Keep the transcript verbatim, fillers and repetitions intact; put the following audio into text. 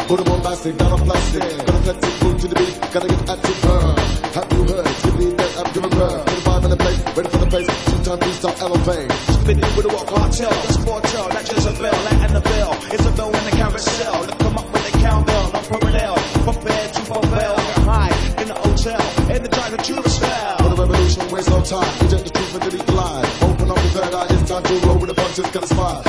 Put them on plastic, not on plastic. Gotta cut the food to the beat, gotta get at the burn. Have you heard? Give me that, I'm giving burn. Put a vibe in the place, ready for the pace. Two-time freestyle elevate. Spinning with a walk cartel, that's cartel, not Jezebel, like Annabelle. It's a bell in the carousel. Look them up with the countdown, I'm parallel. Prepare to prevail, get high in the hotel, and the time to choose a style. For the revolution, waste no time. Inject the truth into the lie. Open up the third eye, it's time to roll with the punches, got a spot.